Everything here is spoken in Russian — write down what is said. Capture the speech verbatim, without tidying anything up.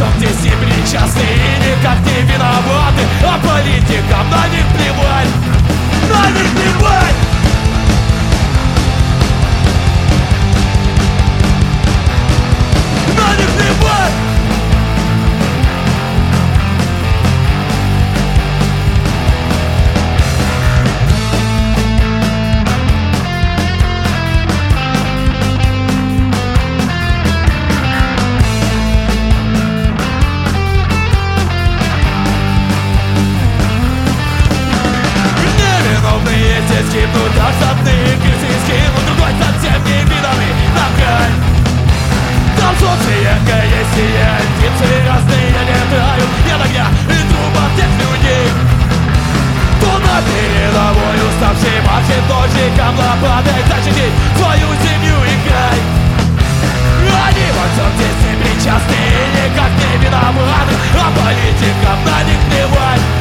всем здесь не причастны и никак не виноваты, а политикам на них плевать, на них плевать. На них плевать. Здесь гибнут остальные, крысы скинут, другой совсем не виданный награнь. Там солнце яркое, сияет, птицы разные летают, нет огня и труба тех людей. Кто на передовой, уставший маршит ножиком лопатой защитить свою семью и край. Они во всем здесь не причастны и никак не виноваты, а политикам на них плевать.